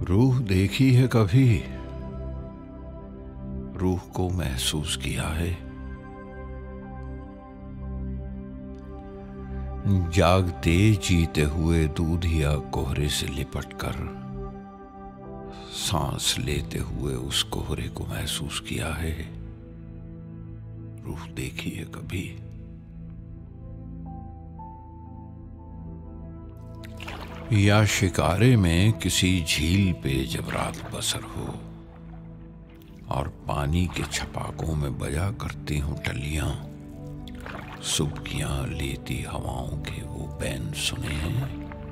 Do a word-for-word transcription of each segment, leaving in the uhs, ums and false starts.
रूह देखी है कभी, रूह को महसूस किया है। जागते जीते हुए दूधिया कोहरे से लिपट कर सांस लेते हुए उस कोहरे को महसूस किया है। रूह देखी है कभी। या शिकारे में किसी झील पे जब रात बसर हो और पानी के छपाकों में बजा करती हूँ टलियां, सुबकियां लेती हवाओं के वो बैन सुने हैं।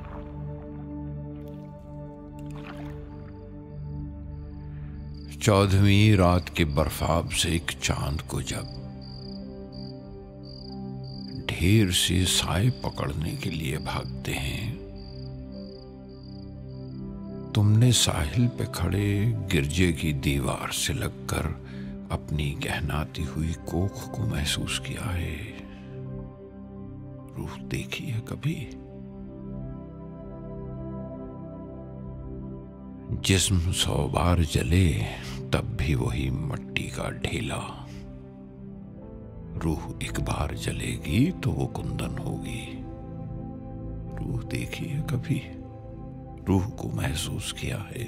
चौदहवीं रात के बर्फाब से एक चांद को जब ढेर से साए पकड़ने के लिए भागते हैं, तुमने साहिल पे खड़े गिरजे की दीवार से लगकर अपनी गहनाती हुई कोख को महसूस किया है। रूह देखी है कभी। जिस्म सौ बार जले तब भी वही मट्टी का ढेला। रूह एक बार जलेगी तो वो कुंदन होगी। रूह देखी है कभी, रूह को महसूस किया है।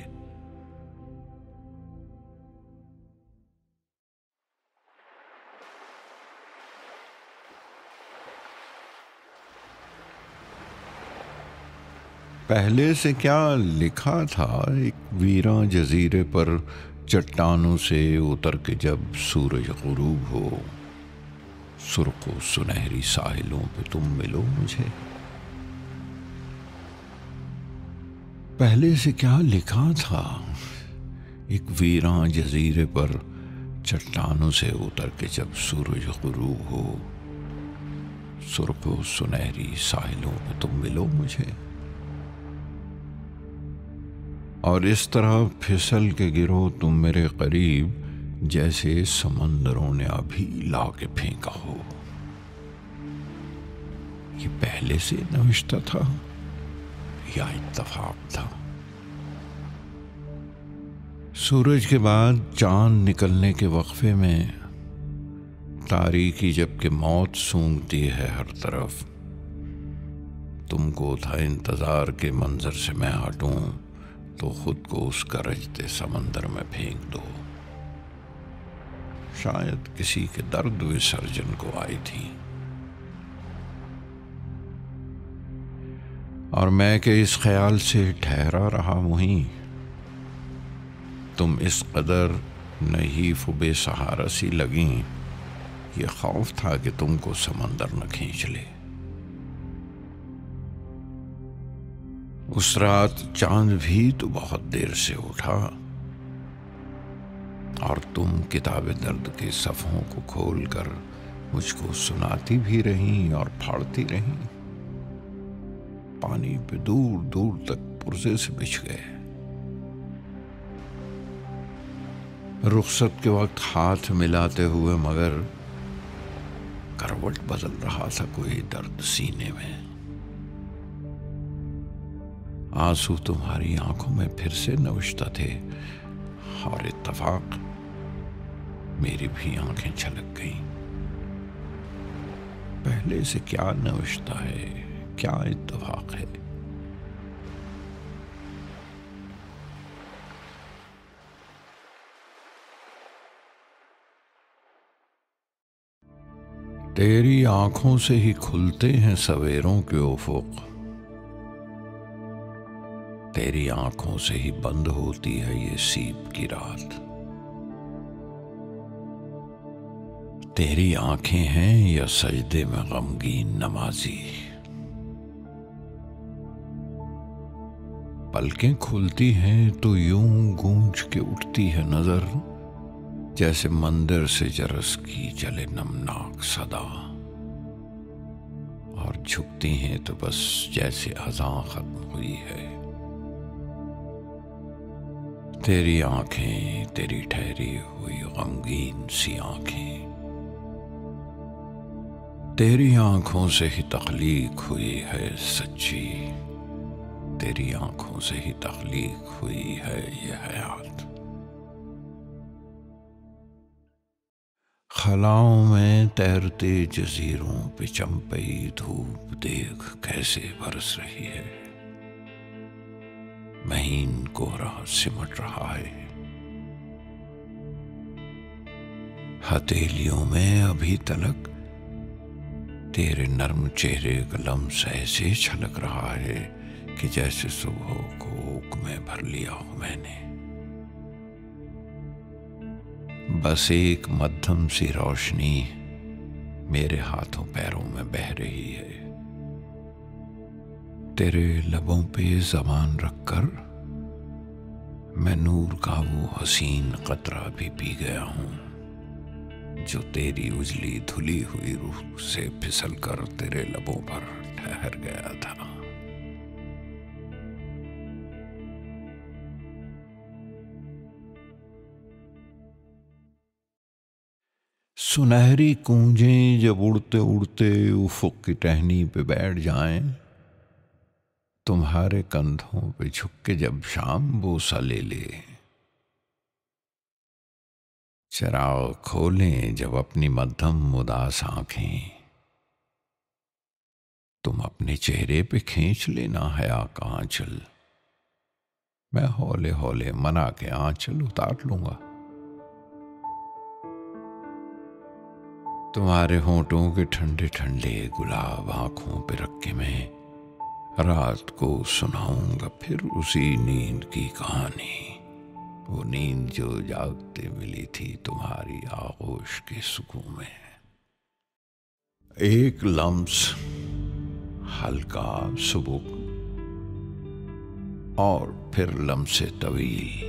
पहले से क्या लिखा था एक वीरा जजीरे पर, चट्टानों से उतर के जब सूरज गुरूब हो, सुर्खों सुनहरी साहिलों पे तुम मिलो मुझे। पहले से क्या लिखा था एक वीरां जजीरे पर, चट्टानों से उतर के जब सूरज गुरूब हो, सुर्खों सुनहरी साहिलों पे तुम मिलो मुझे। और इस तरह फिसल के गिरो तुम मेरे करीब, जैसे समंदरों ने अभी ला के फेंका हो। ये पहले से नविश्ता था या इत्तफाक था। सूरज के बाद चांद निकलने के वक्फे में तारीकी जबकि मौत सूंघती है हर तरफ, तुमको था इंतजार के मंजर से मैं हटूं तो खुद को उस गरजते समंदर में फेंक दो। शायद किसी के दर्द विसर्जन को आई थी और मैं के इस ख्याल से ठहरा रहा मुहीं, तुम इस कदर नहीफ बेसहारा सी लगी, ये खौफ था कि तुमको समंदर न खींच ले। उस रात चांद भी तो बहुत देर से उठा और तुम किताब दर्द के सफ़ों को खोलकर मुझको सुनाती भी रहीं और फाड़ती रहीं। पानी पे दूर दूर तक पुर्जे से बिछ गए। रुखसत के वक्त हाथ मिलाते हुए मगर करवट बदल रहा था कोई दर्द सीने में। आंसू तुम्हारी आंखों में फिर से नविश्ता थे और इत्तफाक मेरी भी आंखें छलक गईं। पहले से क्या नविश्ता है, क्या इत्तफाक है। तेरी आंखों से ही खुलते हैं सवेरों के उफुक, तेरी आंखों से ही बंद होती है ये सीप की रात। तेरी आंखें हैं या सजदे में गमगीन नमाजी, पलकें खुलती हैं तो यूं गूंज के उठती है नजर, जैसे मंदिर से जरस की चले नमनाक सदा। और झुकती हैं तो बस जैसे अज़ां खत्म हुई है। तेरी आंखें, तेरी ठहरी हुई गमगीन सी आंखें, तेरी आंखों से ही तख्लीक हुई है सच्ची, तेरी आंखों से ही तख्लीक हुई है ये हयात। खलाओं में तैरते जजीरों पे चंपई धूप देख कैसे बरस रही है। महीन कोहरा सिमट रहा है। हथेलियों में अभी तलक तेरे नर्म चेहरे का लम्स ऐसे छलक रहा है कि जैसे सुबह को ओक में भर लिया हो मैंने। बस एक मध्यम सी रोशनी मेरे हाथों पैरों में बह रही है। तेरे लबों पे ज़बान रखकर मैं नूर का वो हसीन कतरा भी पी गया हूं जो तेरी उजली धुली हुई रूह से फिसल कर तेरे लबों पर ठहर गया था। सुनहरी कूंजें जब उड़ते उड़ते उफुक की टहनी पे बैठ जाएं, तुम्हारे कंधों पे झुक के जब शाम बोसा ले ले, चिराग खोलें जब अपनी मध्यम उदास आंखें, तुम अपने चेहरे पे खींच लेना हया का आंचल, मैं हौले हौले मना के आंचल उतार लूंगा। तुम्हारे होंठों के ठंडे ठंडे गुलाब आंखों पे रख के मैं रात को सुनाऊंगा फिर उसी नींद की कहानी, वो नींद जो जागते मिली थी तुम्हारी आगोश के सुकून में। एक लम्स हल्का सुबुक और फिर लम्से तवील,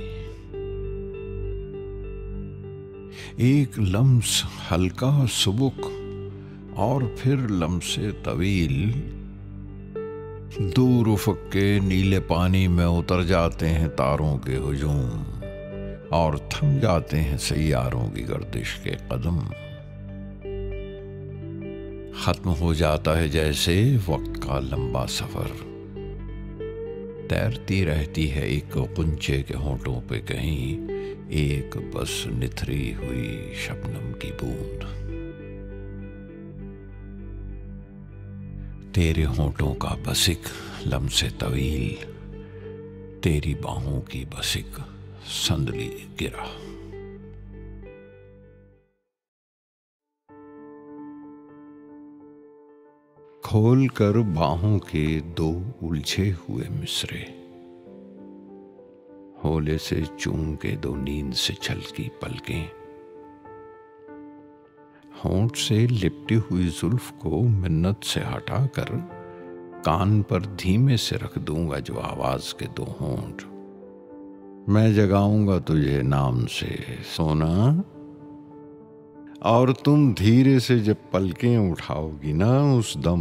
एक लम्स हल्का सुबुक और फिर लम्से तवील, दूर उफ़क़ के नीले पानी में उतर जाते हैं तारों के हुजूम और थम जाते हैं सैयारों की गर्दिश के कदम। खत्म हो जाता है जैसे वक्त का लंबा सफर, तैरती रहती है एक कुंचे के होंठों पे कहीं एक बस निथरी हुई शबनम की बूंद। तेरे होंठों का बसिक लम्से तवील, तेरी बाहों की बसिक संदली गिरा। खोल कर बाहों के दो उलझे हुए मिसरे, होले से चूम के दो नींद से छलकी पलकें, होंठ से लिपटी हुई जुल्फ को मिन्नत से हटाकर कान पर धीमे से रख दूंगा जो आवाज के दो होंठ। मैं जगाऊंगा तुझे नाम से सोना, और तुम धीरे से जब पलकें उठाओगी ना उस दम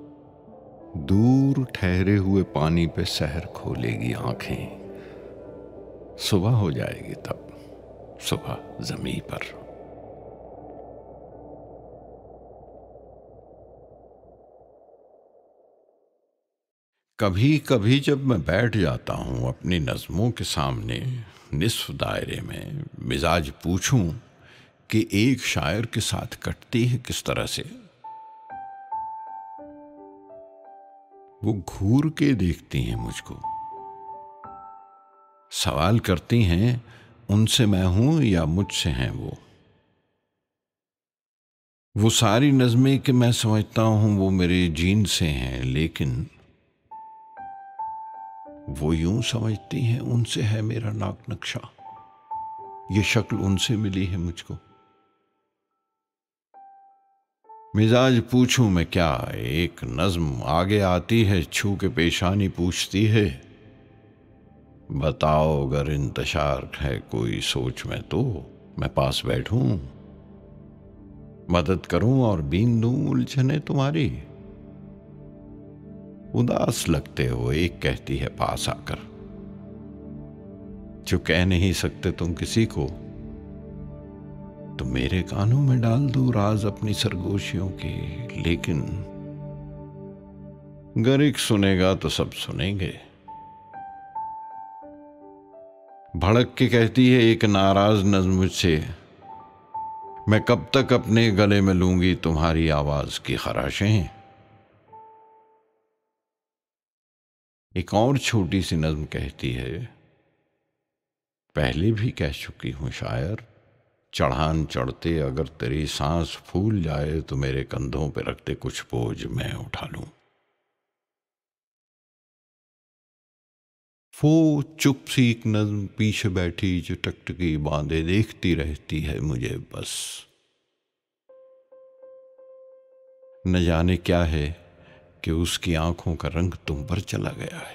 दूर ठहरे हुए पानी पे सहर खोलेगी आंखें। सुबह हो जाएगी तब, सुबह जमीन पर। कभी कभी जब मैं बैठ जाता हूं अपनी नज़मों के सामने निस्फ दायरे में, मिजाज पूछूं कि एक शायर के साथ कटती है किस तरह से, वो घूर के देखती हैं मुझको, सवाल करती हैं उनसे मैं हूं या मुझसे हैं वो। वो सारी नज़में कि मैं समझता हूं वो मेरे जीन से हैं, लेकिन वो यूं समझती हैं उनसे है मेरा नाक नक्शा, ये शक्ल उनसे मिली है मुझको। मिजाज पूछूं मैं क्या, एक नज्म आगे आती है छू के पेशानी पूछती है, बताओ अगर इंतशार है कोई सोच में तो मैं पास बैठूं, मदद करूं और बीन दूं उलझने तुम्हारी। उदास लगते हो एक कहती है पास आकर, जो कह नहीं सकते तुम किसी को तो मेरे कानों में डाल दो राज अपनी सरगोशियों के, लेकिन अगर एक सुनेगा तो सब सुनेंगे, भड़क के कहती है एक नाराज नज़्म मुझसे, मैं कब तक अपने गले में लूंगी तुम्हारी आवाज की खराशें। एक और छोटी सी नज़्म कहती है, पहले भी कह चुकी हूं शायर, चढ़ान चढ़ते अगर तेरी सांस फूल जाए तो मेरे कंधों पे रखते कुछ बोझ मैं उठा लूं। वो चुप सी एक नज़्म पीछे बैठी जो टकटकी बांधे देखती रहती है मुझे बस। न जाने क्या है कि उसकी आंखों का रंग तुम पर चला गया है।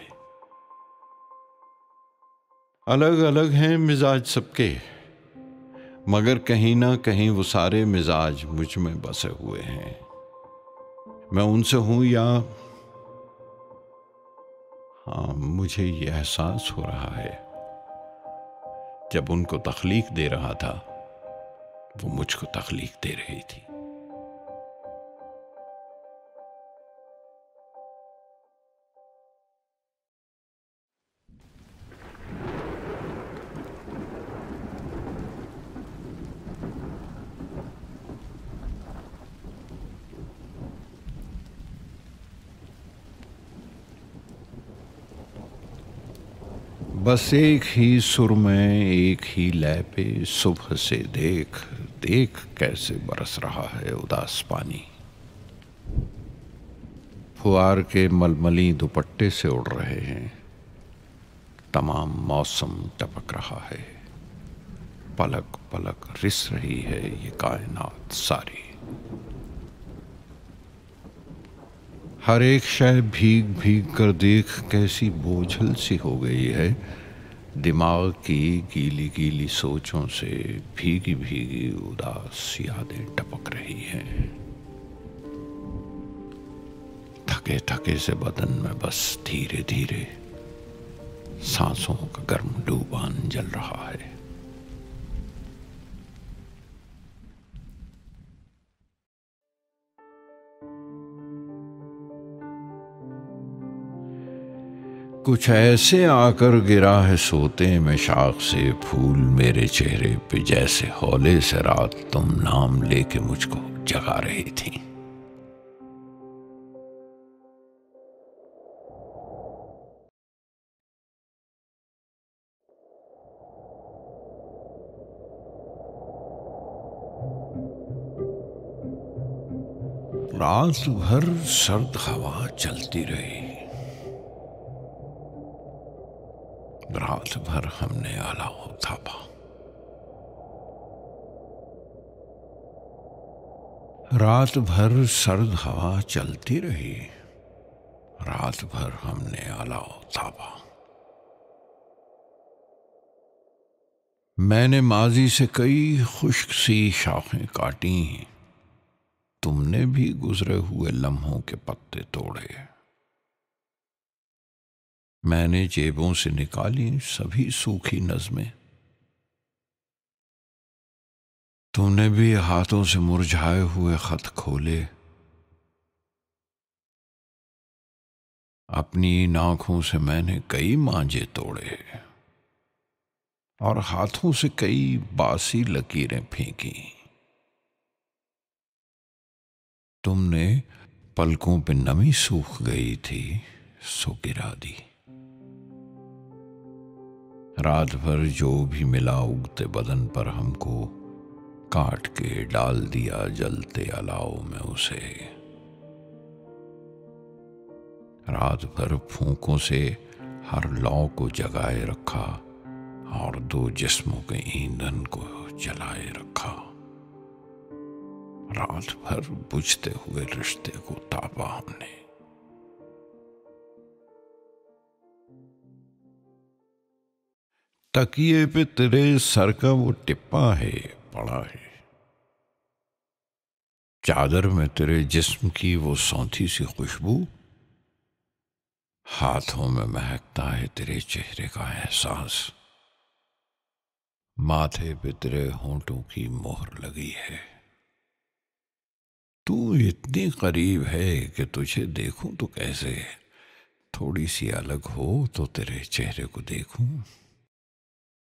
अलग अलग हैं मिजाज सबके, मगर कहीं ना कहीं वो सारे मिजाज मुझ में बसे हुए हैं। मैं उनसे हूं या हाँ, मुझे ये एहसास हो रहा है जब उनको तख्लीक दे रहा था वो मुझको तख्लीक दे रही थी। बस एक ही सुर में एक ही लय पे सुबह से देख देख कैसे बरस रहा है उदास पानी। फुआर के मलमली दुपट्टे से उड़ रहे हैं, तमाम मौसम टपक रहा है, पलक पलक रिस रही है ये कायनात सारी। हर एक शय भीग भीग कर देख कैसी बोझल सी हो गई है, दिमाग की गीली गीली सोचों से भीगी भीगी उदास यादें टपक रही हैं। थके थके से बदन में बस धीरे धीरे सांसों का गर्म डूबान जल रहा है। कुछ ऐसे आकर गिरा है सोते में शाख से फूल मेरे चेहरे पे, जैसे हौले से रात तुम नाम लेके मुझको जगा रही थी। रात भर सर्द हवा चलती रही, रात भर हमने अलाव थापा। रात भर सर्द हवा चलती रही, रात भर हमने अलाव थापा। मैंने माजी से कई खुश्क सी शाखें काटी, तुमने भी गुजरे हुए लम्हों के पत्ते तोड़े। मैंने जेबों से निकाली सभी सूखी नज़में, तुमने भी हाथों से मुरझाए हुए खत खोले। अपनी आंखों से मैंने कई मांझे तोड़े और हाथों से कई बासी लकीरें फेंकी। तुमने पलकों पे नमी सूख गई थी सो गिरा दी। रात भर जो भी मिला उगते बदन पर हमको काट के डाल दिया जलते अलाव में उसे। रात भर फूंकों से हर लौ को जगाए रखा और दो जिस्मों के ईंधन को जलाए रखा। रात भर बुझते हुए रिश्ते को तापा हमने। तकिए पे तेरे सर का वो टिप्पा है पड़ा है, चादर में तेरे जिस्म की वो सौंधी सी खुशबू, हाथों में महकता है तेरे चेहरे का एहसास, माथे पे तेरे होंठों की मोहर लगी है। तू इतनी करीब है कि तुझे देखूं तो कैसे, थोड़ी सी अलग हो तो तेरे चेहरे को देखूं।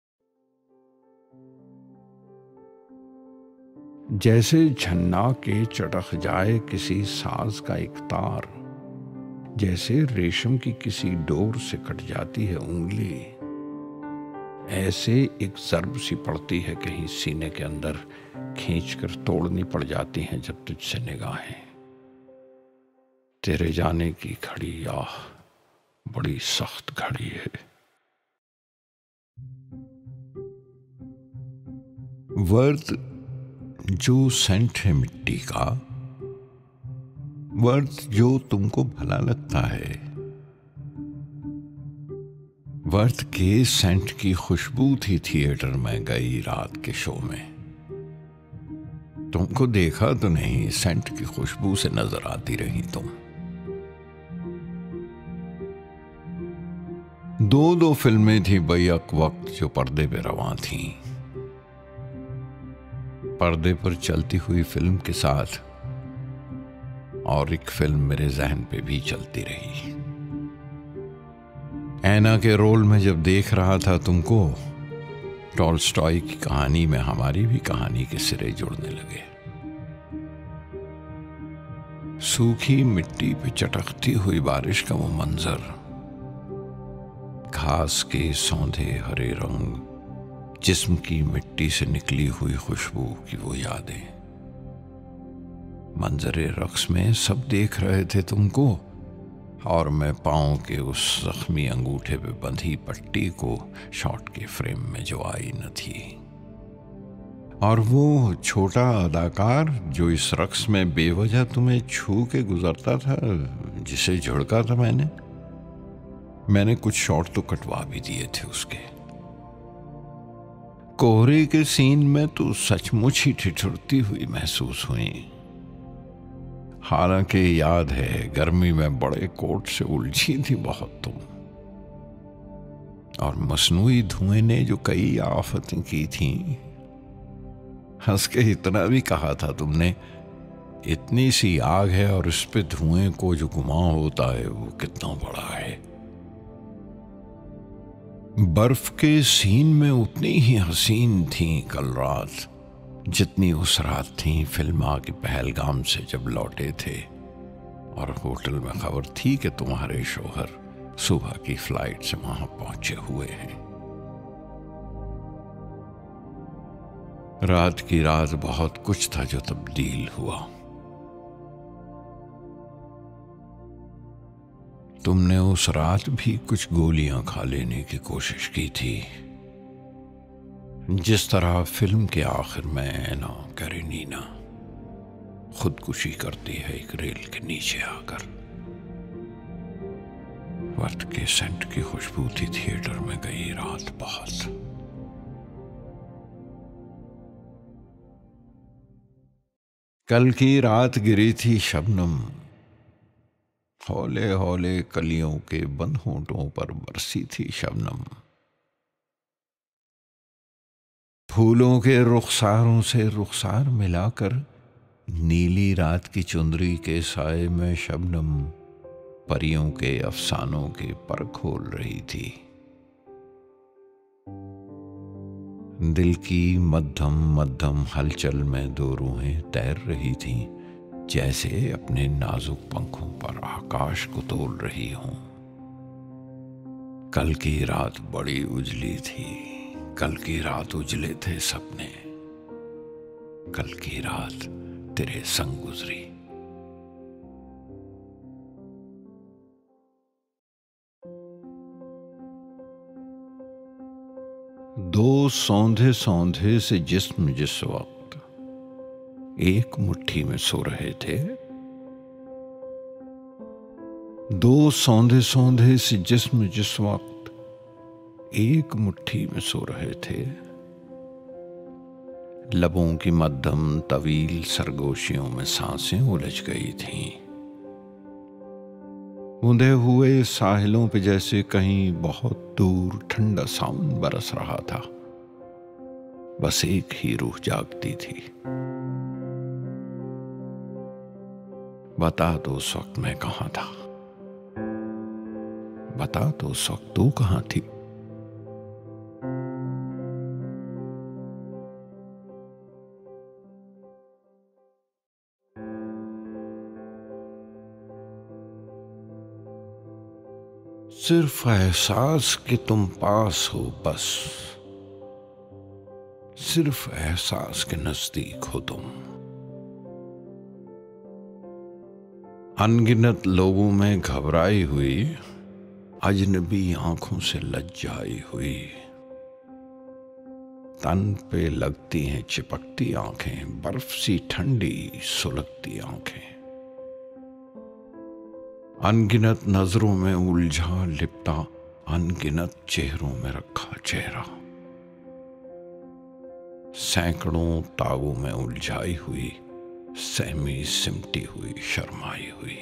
जैसे झन्ना के चटक जाए किसी साज का एक तार, जैसे रेशम की किसी डोर से कट जाती है उंगली, ऐसे एक ज़र्ब सी पड़ती है कहीं सीने के अंदर, खींचकर तोड़नी पड़ जाती हैं जब तुझसे निगाहें। तेरे जाने की घड़ी आह बड़ी सख्त घड़ी है। वर्द जो सेंट है मिट्टी का, वर्द जो तुमको भला लगता है, वर्द के सेंट की खुशबू थी थिएटर में गई रात के शो में। तुमको देखा तो नहीं, सेंट की खुशबू से नजर आती रही तुम। दो दो फिल्में थी बैक वक्त जो पर्दे पे रवां थीं। पर्दे पर चलती हुई फिल्म के साथ और एक फिल्म मेरे जहन पे भी चलती रही। ऐना के रोल में जब देख रहा था तुमको, टॉलस्टॉय की कहानी में हमारी भी कहानी के सिरे जुड़ने लगे। सूखी मिट्टी पे चटकती हुई बारिश का वो मंजर, घास के सौंधे हरे रंग, जिस्म की मिट्टी से निकली हुई खुशबू की वो यादें। मंजरे रक्स में सब देख रहे थे तुमको, और मैं पाँव के उस जख्मी अंगूठे पे बंधी पट्टी को शॉट के फ्रेम में जो आई न थी। और वो छोटा अदाकार जो इस रक्स में बेवजह तुम्हें छू के गुजरता था, जिसे झुड़का था मैंने मैंने कुछ शॉट तो कटवा भी दिए थे उसके। कोहरे के सीन में तो सचमुच ही ठिठुरती हुई महसूस हुई। हालांकि याद है गर्मी में बड़े कोट से उलझी थी बहुत तुम, और मसनूई धुएं ने जो कई आफतें की थी। हंस के इतना भी कहा था तुमने, इतनी सी आग है और इस पे धुएं को जो घुमाव होता है वो कितना बड़ा है। बर्फ के सीन में उतनी ही हसीन थी कल रात जितनी उस रात थी फिल्म की पहलगाम से जब लौटे थे, और होटल में खबर थी कि तुम्हारे शौहर सुबह की फ्लाइट से वहां पहुंचे हुए हैं। रात की रात बहुत कुछ था जो तब्दील हुआ। तुमने उस रात भी कुछ गोलियां खा लेने की कोशिश की थी, जिस तरह फिल्म के आखिर में ऐना कैरेनिना खुदकुशी करती है एक रेल के नीचे आकर। वर्द के सेंट की खुशबू थी थिएटर में गई रात बहुत। कल की रात गिरी थी शबनम, हौले हौले कलियों के बंद होंठों पर बरसी थी शबनम। फूलों के रुखसारों से रुखसार मिलाकर नीली रात की चुंदरी के साए में शबनम परियों के अफसानों के पर खोल रही थी। दिल की मध्यम मध्यम हलचल में दो रूहें तैर रही थीं, जैसे अपने नाजुक पंखों पर आकाश को तोल रही हों। कल की रात बड़ी उजली थी, कल की रात उजले थे सपने, कल की रात तेरे संग गुजरी। दो सौंधे सौंधे से जिस्म जिस वक्त एक मुट्ठी में सो रहे थे, दो सौंधे सौंधे से जिस्म जिस वक्त एक मुट्ठी में सो रहे थे, लबों की मध्यम तवील सरगोशियों में सांसें उलझ गई थीं। उंधे हुए साहिलों पे जैसे कहीं बहुत दूर ठंडा सावन बरस रहा था। बस एक ही रूह जागती थी। बता दो उस वक्त मैं कहां था, बता दो उस वक्त तू कहां थी। सिर्फ एहसास कि तुम पास हो बस, सिर्फ एहसास के नजदीक हो तुम। अनगिनत लोगों में घबराई हुई, अजनबी आंखों से लज्जाई हुई। तन पे लगती हैं चिपकती आंखें, बर्फ सी ठंडी सुलगती आंखें। अनगिनत नजरों में उलझा लिपटा, अनगिनत चेहरों में रखा चेहरा। सैकड़ों तागों में उलझाई हुई, सहमी सिमटी हुई, शर्माई हुई।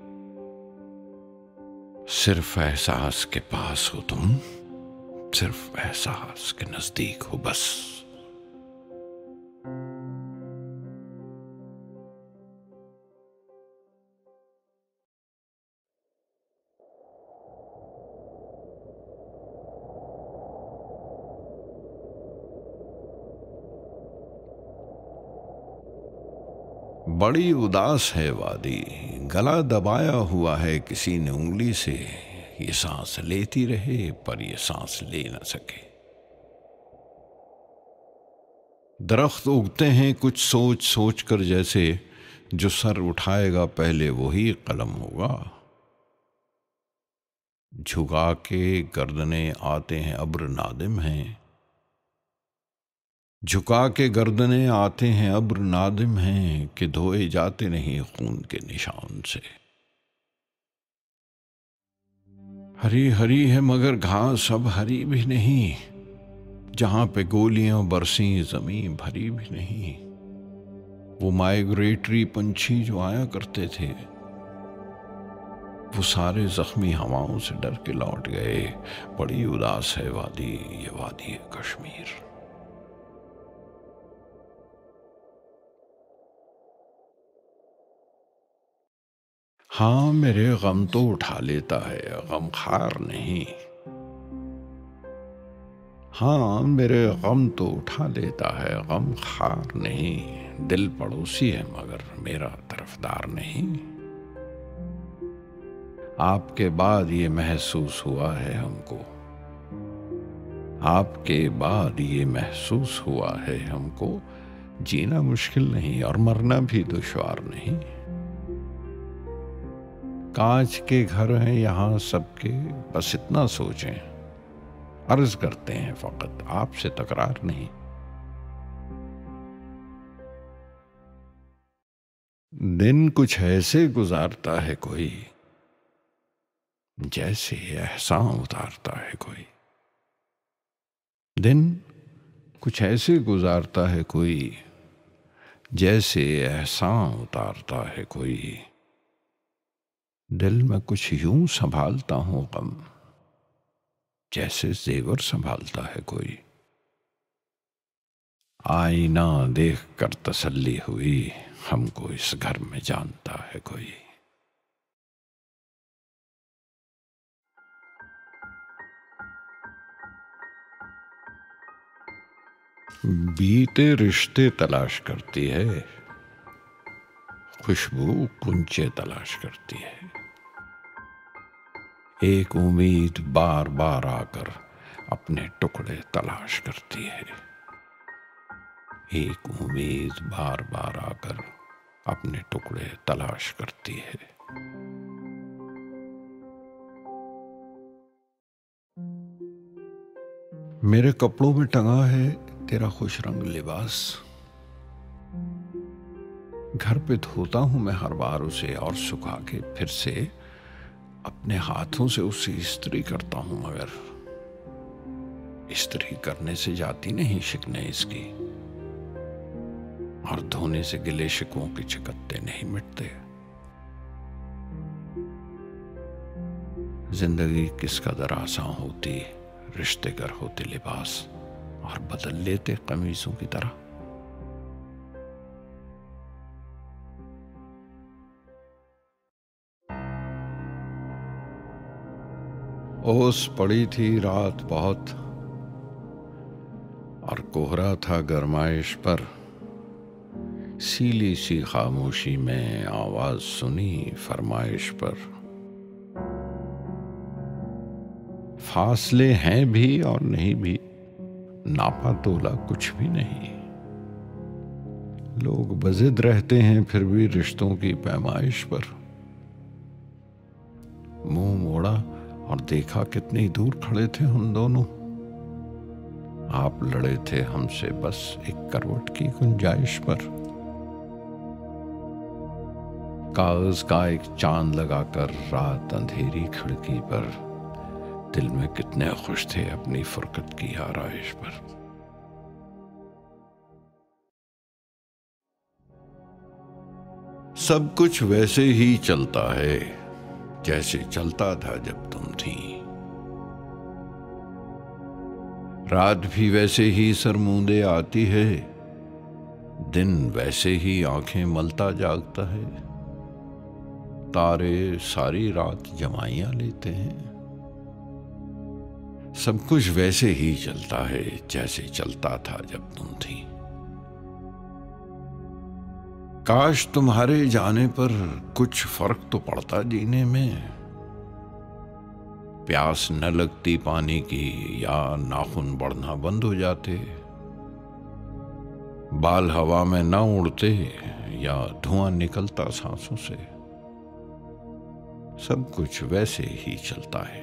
सिर्फ एहसास के पास हो तुम, सिर्फ एहसास के नजदीक हो बस। बड़ी उदास है वादी, गला दबाया हुआ है किसी ने उंगली से। ये सांस लेती रहे पर ये सांस ले न सके। दरख्त उगते हैं कुछ सोच सोच कर जैसे, जो सर उठाएगा पहले वही कलम होगा। झुका के गर्दने आते हैं अब्र नादिम हैं, झुका के गर्दने आते हैं अब्र नादिम हैं, कि धोए जाते नहीं खून के निशान से। हरी हरी है मगर घास अब हरी भी नहीं, जहां पे गोलियां बरसी जमीन भरी भी नहीं। वो माइग्रेटरी पंछी जो आया करते थे, वो सारे जख्मी हवाओं से डर के लौट गए। बड़ी उदास है वादी, ये वादी है कश्मीर। हाँ मेरे गम तो उठा लेता है, गमखार नहीं। हाँ मेरे गम तो उठा लेता है, गमखार नहीं। दिल पड़ोसी है मगर मेरा तरफदार नहीं। आपके बाद ये महसूस हुआ है हमको, आपके बाद ये महसूस हुआ है हमको, जीना मुश्किल नहीं और मरना भी दुश्वार नहीं। कांच के घर हैं यहाँ सबके, बस इतना सोचें, अर्ज करते हैं फकत आपसे तकरार नहीं। दिन कुछ ऐसे गुजारता है कोई, जैसे एहसान उतारता है कोई। दिन कुछ ऐसे गुजारता है कोई, जैसे एहसान उतारता है कोई। दिल में कुछ यूं संभालता हूं गम, जैसे जेवर संभालता है कोई। आईना देख कर तसल्ली हुई, हमको इस घर में जानता है कोई। बीते रिश्ते तलाश करती है, खुशबू कुंचे तलाश करती है। एक उम्मीद बार बार आकर अपने टुकड़े तलाश करती है। एक उम्मीद बार बार आकर अपने टुकड़े तलाश करती है। मेरे कपड़ों में टंगा है तेरा खुश रंग लिबास। घर पे धोता हूं मैं हर बार उसे, और सुखा के फिर से अपने हाथों से उसे इस्त्री करता हूं, मगर इस्त्री करने से जाती नहीं शिकने इसकी, और धोने से गिले शिकवों के चिकत्ते नहीं मिटते। जिंदगी किस कदर आसान होती, रिश्ते गर होते लिबास, और बदल लेते कमीजों की तरह। ओस पड़ी थी रात बहुत, और कोहरा था गरमाइश पर। सीली सी खामोशी में आवाज सुनी फरमाइश पर। फासले हैं भी और नहीं भी, नापा तोला कुछ भी नहीं। लोग बजिद रहते हैं फिर भी रिश्तों की पैमाइश पर। मुंह मोड़ा और देखा कितनी दूर खड़े थे हम दोनों। आप लड़े थे हमसे बस एक करवट की गुंजाइश पर। कागज का एक चांद लगाकर रात अंधेरी खिड़की पर, दिल में कितने खुश थे अपनी फुरकत की आराइश पर। सब कुछ वैसे ही चलता है जैसे चलता था जब तुम थी। रात भी वैसे ही सर मूंदे आती है, दिन वैसे ही आंखें मलता जागता है। तारे सारी रात जमाइयां लेते हैं। सब कुछ वैसे ही चलता है जैसे चलता था जब तुम थी। काश तुम्हारे जाने पर कुछ फर्क तो पड़ता जीने में। प्यास न लगती पानी की या नाखून बढ़ना बंद हो जाते। बाल हवा में न उड़ते या धुआं निकलता सांसों से। सब कुछ वैसे ही चलता है।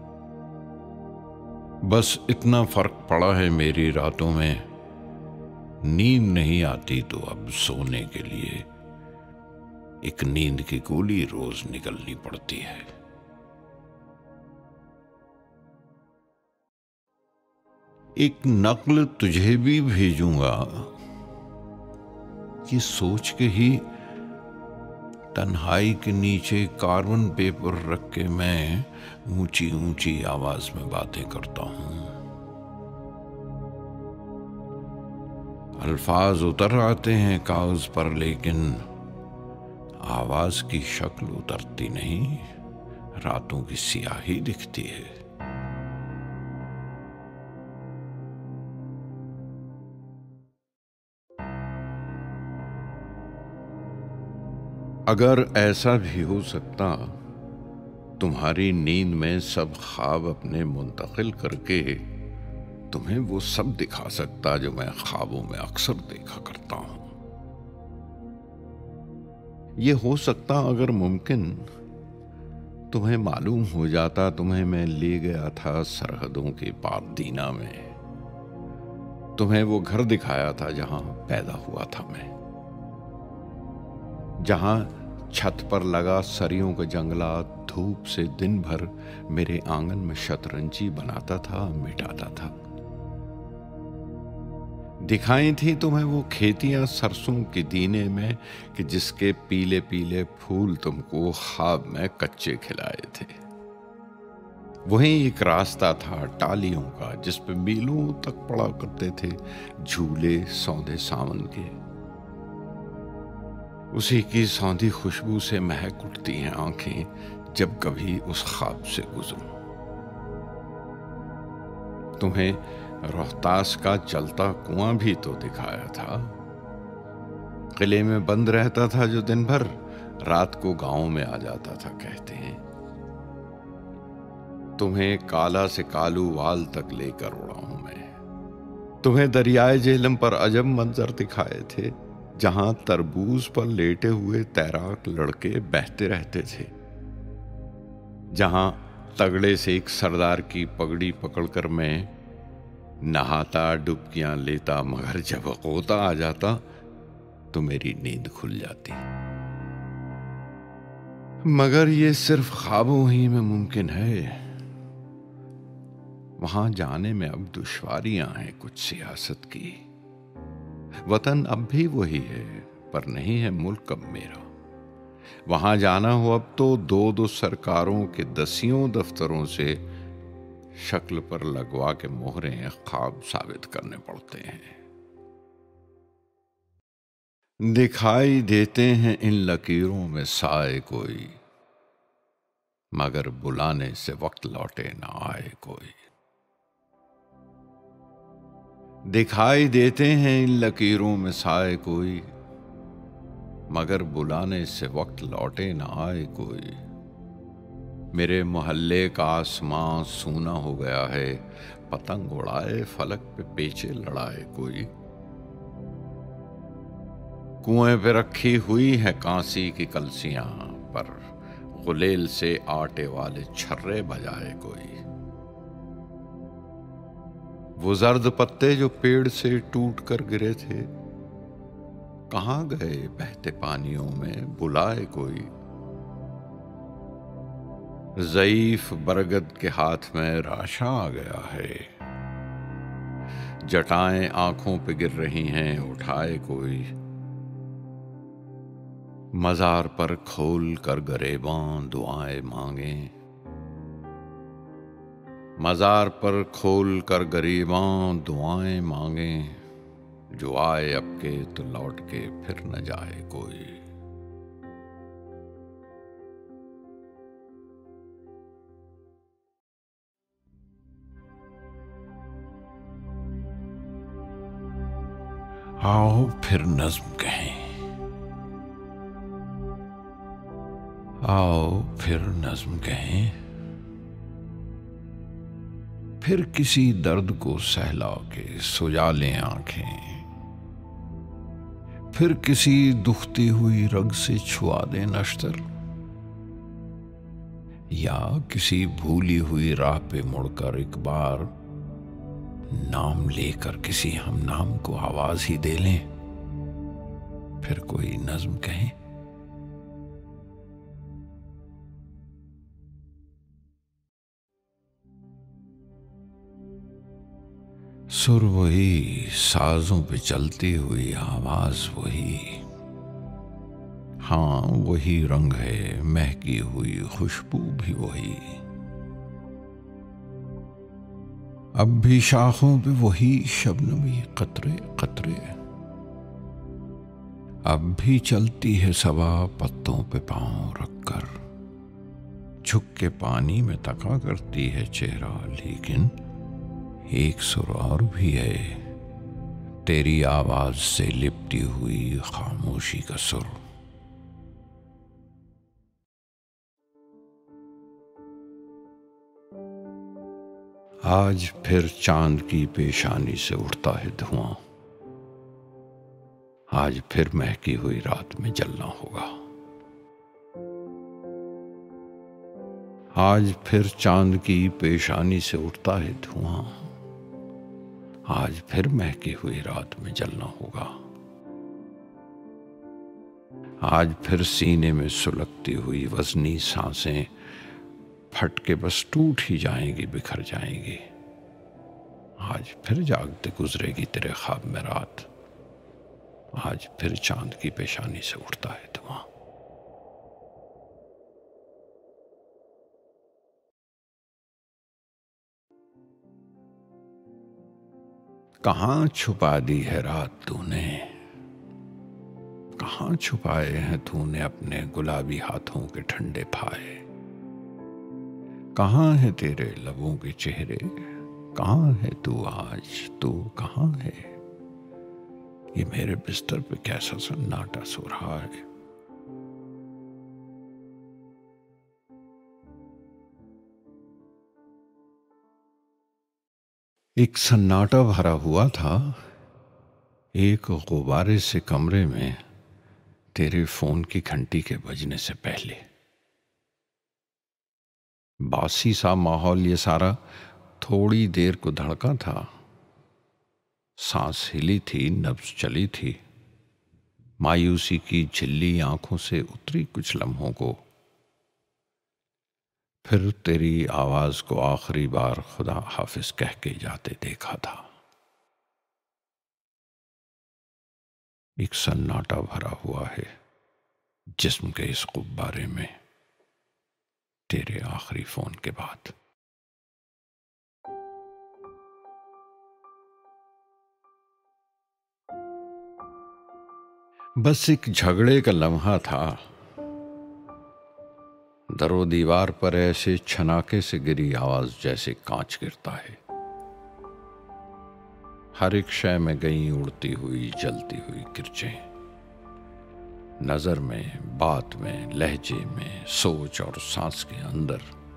बस इतना फर्क पड़ा है मेरी रातों में, नींद नहीं आती तो अब सोने के लिए एक नींद की गोली रोज निकलनी पड़ती है। एक नक्ल तुझे भी भेजूंगा, ये सोच के ही तन्हाई के नीचे कार्बन पेपर रख के मैं ऊंची ऊंची आवाज में बातें करता हूं। अल्फाज उतर आते हैं कागज पर, लेकिन आवाज की शक्ल उतरती नहीं, रातों की सियाही दिखती है। अगर ऐसा भी हो सकता, तुम्हारी नींद में सब ख्वाब अपने मुंतकिल करके तुम्हें वो सब दिखा सकता जो मैं ख्वाबों में अक्सर देखा करता हूं। ये हो सकता अगर मुमकिन, तुम्हें मालूम हो जाता तुम्हें मैं ले गया था सरहदों के पार दीना में। तुम्हें वो घर दिखाया था जहां पैदा हुआ था मैं, जहां छत पर लगा सरियों का जंगला धूप से दिन भर मेरे आंगन में शतरंजी बनाता था, मिटाता था। दिखाई थी तुम्हें वो खेतियां सरसों के दीने में कि जिसके पीले पीले फूल तुमको ख्वाब में कच्चे खिलाए थे। वहीं एक रास्ता था टालियों का जिस पे मीलों तक पड़ा करते थे झूले सौंदे सावन के। उसी की सौंधी खुशबू से महक उठती हैं आंखें जब कभी उस ख्वाब से गुजरूं। तुम्हें रोहतास का चलता कुआं भी तो दिखाया था। किले में बंद रहता था जो दिन भर, रात को गांव में आ जाता था कहते हैं। तुम्हें काला से कालू वाल तक लेकर उड़ा हूं मैं। तुम्हें दरियाए झेलम पर अजब मंजर दिखाए थे, जहां तरबूज पर लेटे हुए तैराक लड़के बहते रहते थे, जहां तगड़े से एक सरदार की पगड़ी पकड़कर मैं नहाता डुबकियां लेता, मगर जब गोता आ जाता तो मेरी नींद खुल जाती। मगर ये सिर्फ ख्वाबों ही में मुमकिन है। वहां जाने में अब दुश्वारियां हैं कुछ सियासत की। वतन अब भी वही है पर नहीं है मुल्क अब मेरा। वहां जाना हो अब तो दो दो सरकारों के दसियों दफ्तरों से शक्ल पर लगवा के मोहरें ख्वाब साबित करने पड़ते हैं। दिखाई देते हैं इन लकीरों में साए कोई, मगर बुलाने से वक्त लौटे ना आए कोई। दिखाई देते हैं इन लकीरों में साए कोई, मगर बुलाने से वक्त लौटे ना आए कोई। मेरे मोहल्ले का आसमां सूना हो गया है, पतंग उड़ाए फलक पे पेचे लड़ाए कोई। कुएं पे रखी हुई है कांसी की कलसियां, पर गुलेल से आटे वाले छर्रे बजाए कोई। वो जर्द पत्ते जो पेड़ से टूट कर गिरे थे, कहाँ गए बहते पानियों में बुलाए कोई। ज़ईफ बरगद के हाथ में राशा आ गया है, जटाएं आंखों पे गिर रही हैं उठाए कोई। मजार पर खोल कर गरेबां दुआएं मांगे, मजार पर खोल कर गरीबां दुआएं मांगे। जो आए अब के तो लौट के फिर न जाए कोई। आओ फिर नज्म कहें, आओ फिर नज्म कहें, फिर किसी दर्द को सहला के सुजा लें आंखें। फिर किसी दुखती हुई रग से छुआ दें नश्तर, या किसी भूली हुई राह पे मुड़कर एक बार नाम लेकर किसी हम नाम को आवाज ही दे लें। फिर कोई नज्म कहें। सुर वही, साजों पे चलती हुई आवाज वही। हाँ वही रंग है, महकी हुई खुशबू भी वही। अब भी शाखों पे वही शबनमी कतरे कतरे। अब भी चलती है सबा पत्तों पे पांव रखकर। झुक के पानी में तका करती है चेहरा, लेकिन एक सुर और भी है, तेरी आवाज से लिपटी हुई खामोशी का सुर। आज फिर चांद की पेशानी से उठता है धुआं। आज फिर महकी हुई रात में जलना होगा। आज फिर चांद की पेशानी से उठता है धुआं। आज फिर महकी हुई रात में जलना होगा। आज फिर सीने में सुलगती हुई वजनी सांसें फट के बस टूट ही जाएंगी, बिखर जाएंगी। आज फिर जागते गुजरेगी तेरे ख्वाब में रात। आज फिर चांद की पेशानी से उठता है धुआं। कहां छुपा दी है रात तूने, कहां छुपाए हैं तूने अपने गुलाबी हाथों के ठंडे फाए। कहां है तेरे लबों के चेहरे, कहां है तू आज, तू कहां है। ये मेरे बिस्तर पे कैसा सन्नाटा सो रहा है। एक सन्नाटा भरा हुआ था, एक गुब्बारे से कमरे में तेरे फोन की घंटी के बजने से पहले। बासी सा माहौल ये सारा थोड़ी देर को धड़का था। सांस हिली थी, नब्ज चली थी। मायूसी की झिल्ली आंखों से उतरी कुछ लम्हों को। फिर तेरी आवाज को आखिरी बार खुदा हाफिज कह के जाते देखा था। एक सन्नाटा भरा हुआ है जिस्म के इस गुब्बारे में तेरे आखिरी फोन के बाद। बस एक झगड़े का लम्हा था। दरो दीवार पर ऐसे छनाके से गिरी आवाज जैसे कांच गिरता है। हर एक शय में गई उड़ती हुई जलती हुई किरचें। नजर में, बात में, लहजे में, सोच और सांस के अंदर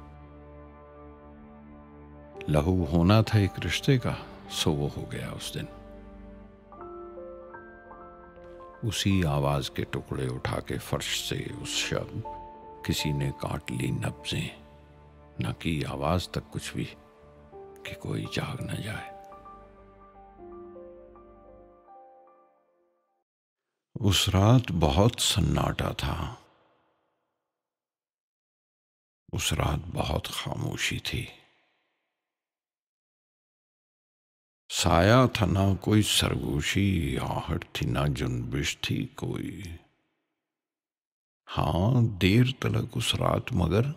लहू होना था एक रिश्ते का, सो वो हो गया उस दिन। उसी आवाज के टुकड़े उठा के फर्श से उस शब किसी ने काट ली नब्जें, न की आवाज तक कुछ भी कि कोई जाग न जाए। उस रात बहुत सन्नाटा था, उस रात बहुत खामोशी थी। साया था ना कोई सरगोशी, आहट थी ना जुनबिश थी कोई। हाँ देर तलक उस रात, मगर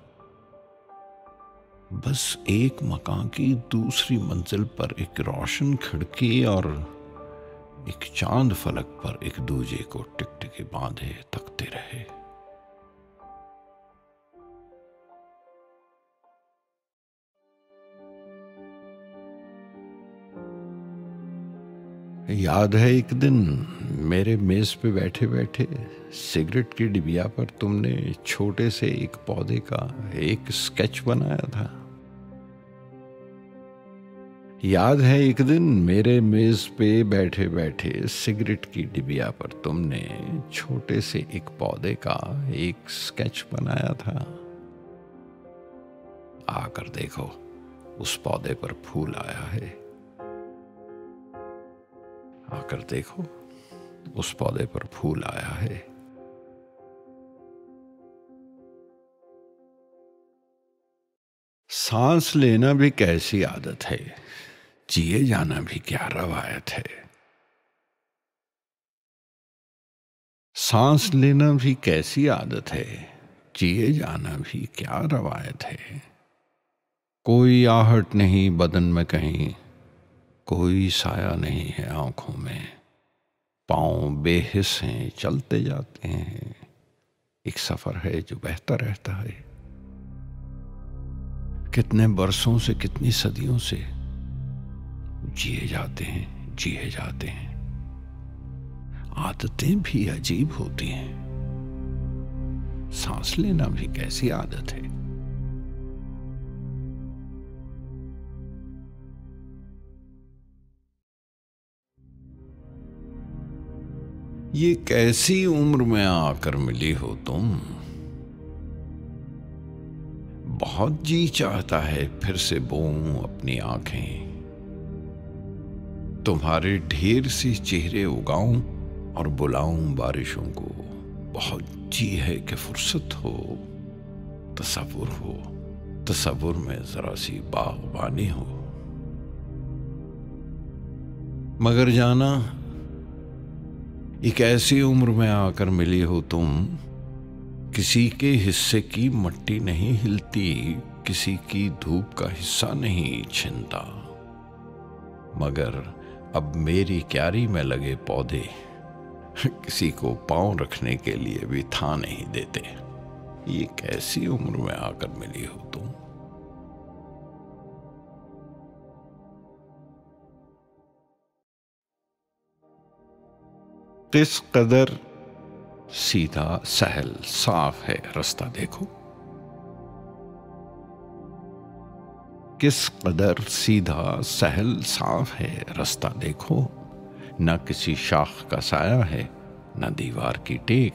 बस एक मकान की दूसरी मंजिल पर एक रोशन खिड़की और एक चांद फलक पर एक दूजे को टिकटिकी बांधे तकते रहे। याद है एक दिन मेरे मेज पे बैठे बैठे सिगरेट की डिबिया पर तुमने छोटे से एक पौधे का एक स्केच बनाया था। याद है एक दिन मेरे मेज पे बैठे बैठे सिगरेट की डिबिया पर तुमने छोटे से एक पौधे का एक स्केच बनाया था। आकर देखो उस पौधे पर फूल आया है, आकर देखो उस पौधे पर फूल आया है। सांस लेना भी कैसी आदत है, जिए जाना भी क्या रवायत है। सांस लेना भी कैसी आदत है, जिए जाना भी क्या रवायत है। कोई आहट नहीं बदन में कहीं, कोई साया नहीं है आंखों में। पांव बेहिस हैं चलते जाते हैं, एक सफर है जो बहता रहता है। कितने बरसों से कितनी सदियों से जिए जाते हैं जिए जाते हैं। आदतें भी अजीब होती हैं, सांस लेना भी कैसी आदत है। ये कैसी उम्र में आकर मिली हो तुम, बहुत जी चाहता है फिर से बोऊं अपनी आंखें, तुम्हारे ढेर सी चेहरे उगाऊं और बुलाऊं बारिशों को। बहुत जी है कि फुर्सत हो, तसव्वुर हो, तसव्वुर में जरा सी बागबानी हो। मगर जाना एक ऐसी उम्र में आकर मिली हो तुम, किसी के हिस्से की मट्टी नहीं हिलती, किसी की धूप का हिस्सा नहीं छिनता। मगर अब मेरी क्यारी में लगे पौधे किसी को पांव रखने के लिए भी था नहीं देते। ये कैसी उम्र में आकर मिली हो तुम। किस कदर सीधा सहल साफ है रास्ता देखो, किस कदर सीधा सहल साफ है रास्ता देखो। न किसी शाख का साया है, न दीवार की टेक,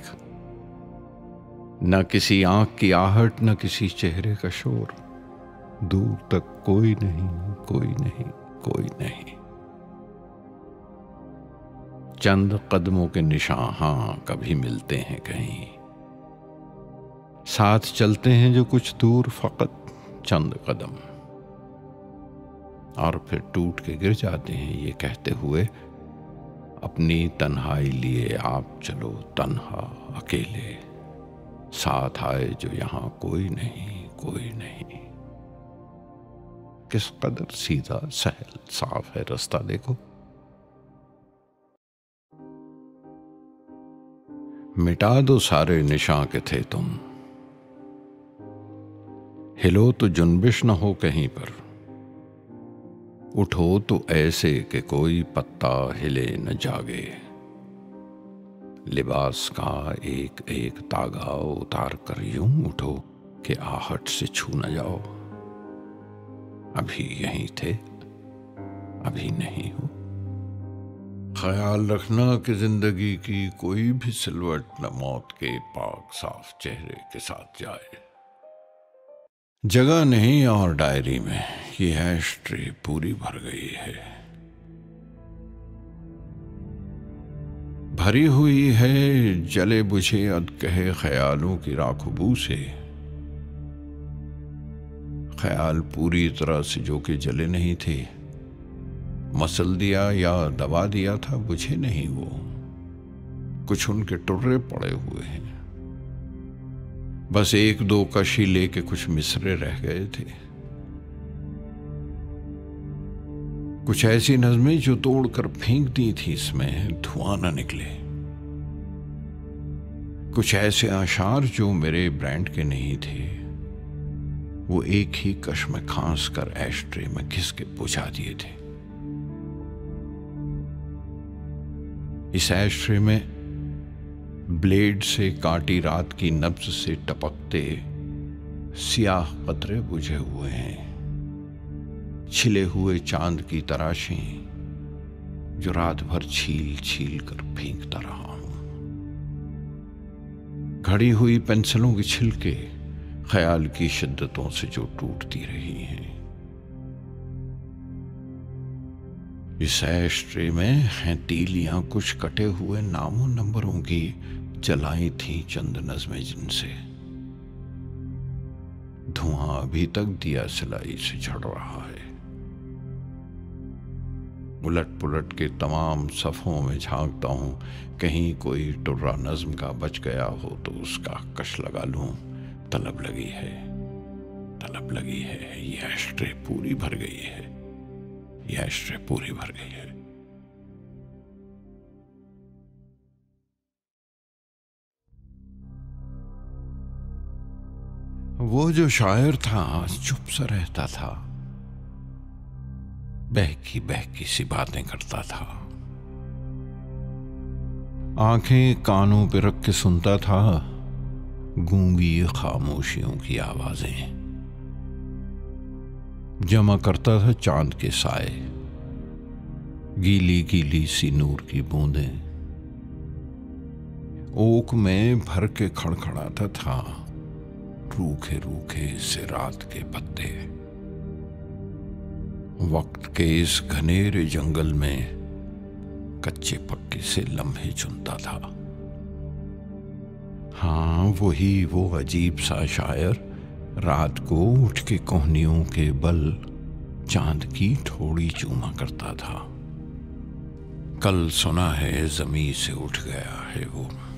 न किसी आंख की आहट, न किसी चेहरे का शोर। दूर तक कोई नहीं, कोई नहीं, कोई नहीं। चंद कदमों के निशान हां कभी मिलते हैं कहीं, साथ चलते हैं जो कुछ दूर फकत चंद कदम, और फिर टूट के गिर जाते हैं ये कहते हुए, अपनी तन्हाई लिए आप चलो तन्हा अकेले, साथ आए जो यहां कोई नहीं, कोई नहीं। किस कदर सीधा सहल साफ है रास्ता देखो। मिटा दो सारे निशान के थे तुम, हिलो तो जुनबिश न हो कहीं पर। उठो तो ऐसे कि कोई पत्ता हिले न जागे, लिबास का एक एक तागा उतार कर यूं उठो कि आहट से छू न जाओ। अभी यहीं थे, अभी नहीं हो। ख्याल रखना कि जिंदगी की कोई भी सिलवट न मौत के पाक साफ चेहरे के साथ जाए। जगह नहीं और डायरी में ये ऐश ट्रे पूरी भर गई है, भरी हुई है जले बुझे अधकहे ख्यालों की राखबू से। ख्याल पूरी तरह से जो कि जले नहीं थे, मसल दिया या दबा दिया था, बुझे नहीं वो, कुछ उनके टुर्रे पड़े हुए हैं। बस एक दो कशी लेके कुछ मिसरे रह गए थे, कुछ ऐसी नज़में जो तोड़कर फेंक दी थी, इसमें धुआं न निकले। कुछ ऐसे आशार जो मेरे ब्रांड के नहीं थे, वो एक ही कश में खांस कर एस्ट्रे में घिस के बुझा दिए थे। इस एस्ट्रे में ब्लेड से काटी रात की नब्ज से टपकते सियाह कतरे बुझे हुए हैं, छिले हुए चांद की तराशें जो रात भर छील छील कर फेंकता रहा हूं। घड़ी हुई पेंसिलों के छिलके ख्याल की शिद्दतों से जो टूटती रही हैं। इस एस्ट्रे में हैं तीलियां कुछ कटे हुए नामों नंबरों की, जलाई थी चंद नज़में जिनसे धुआं अभी तक दिया सिलाई से झड़ रहा है। उलट पुलट के तमाम सफ़ों में झांकता हूं, कहीं कोई टुर्रा नज़्म का बच गया हो तो उसका कश लगा लूं। तलब लगी है, तलब लगी है, ये एस्ट्रे पूरी भर गई है, ये एस्ट्रे पूरी भर गई है। वो जो शायर था चुप सा रहता था, बहकी बहकी सी बातें करता था, आंखें कानों पे रख के सुनता था गूंगी खामोशियों की आवाजें। जमा करता था चांद के साए, गीली गीली सी नूर की बूंदें, ओक में भर के खड़खड़ाता था रूखे रूखे से रात के पत्ते। वक्त के इस घनेरे जंगल में कच्चे पक्के से लम्हे चुनता था। हाँ, वही वो अजीब सा शायर, रात को उठ के कोहनियों के बल चांद की ठोड़ी चूमा करता था। कल सुना है जमीन से उठ गया है वो।